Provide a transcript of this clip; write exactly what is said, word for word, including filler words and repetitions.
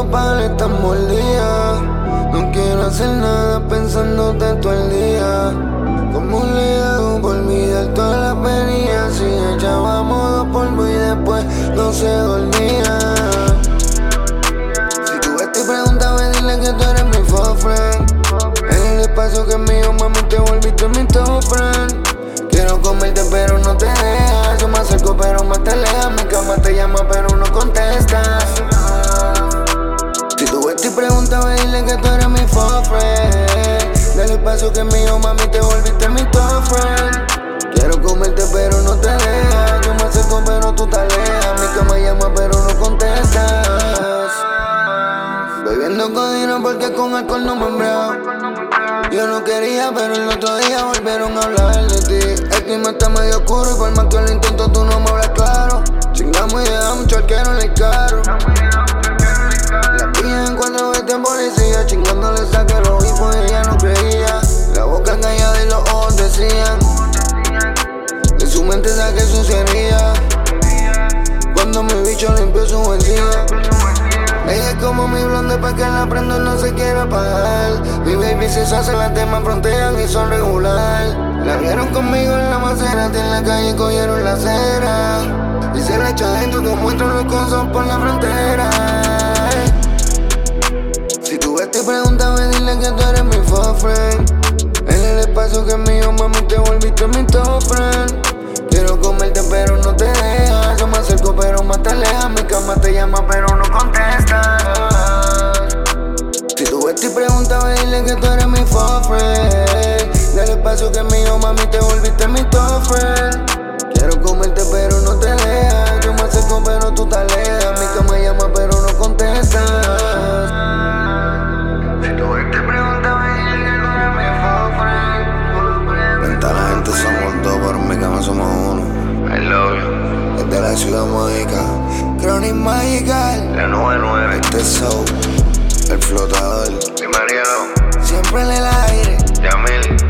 copal están mordidas. No quiero hacer nada pensándote todo el día. Como le hago por olvidar todas las venidas? Si echábamos dos polvos y después no se dormía. Si tú ves y preguntas, dile que tú eres mi fuck friend. En el espacio que es mío, mami, te volviste mi top friend. Quiero comerte pero no te dejas. Yo me acerco pero más te alejas. Mi cama te llama pero no contestas. Si tú ves y preguntas, dile que tú eres mi fuck friend. Del espacio que es mío, mami, te volviste mi top friend. Quiero comerte pero no te dejas. Yo me acerco pero tú te alejas. Mi cama llama pero no contestas. Bebiendo codino porque con alcohol no me embriago. Yo no quería, pero el otro día volvieron a hablar de ti. El clima está medio oscuro y por más que lo intento tú no me hablas claro. Chingamos y dejamos un charquero en el carro. La pilla en cuatro veces policía, chingándole saqué los hijos y ella no creía. La boca callada y los ojos decían. De su mente saqué suciedad. Cuando mi bicho limpió su buen día. Ella es como mi blonde pa' que la prendo y no se quiera apagar. Mi baby se hace, las demás frontean y son regular. La vieron conmigo en la Maserati en la calle y cogieron la acera. Y se la echa dentro que muestro los cosos por la frontera. Si tú ves y preguntas, dile que tú eres mi fuck friend. En el espacio que es mío, mami, te volviste mi top friend. Quiero comerte pero no te dejas. Yo me acerco pero más te alejas. Mi cama te llama pero no contestas. Si tú ves y preguntas, dile que tú eres mi fuck friend. Del espacio que es mío, mami, te volviste mi top friend. Quiero comerte pero no te dejas. Yo me acerco pero tú te alejas. Mi cama llama pero no contestas. Si tú ves y preguntas, dile que tú eres mi fuck friend. Venta la gente somos dos, pero en mi cama somos uno. I love you. Desde la ciudad mágica, Chronic Magical, La nueve nueve. este es Soul, el flotador. Y Mariano. Siempre en el aire. Yamil.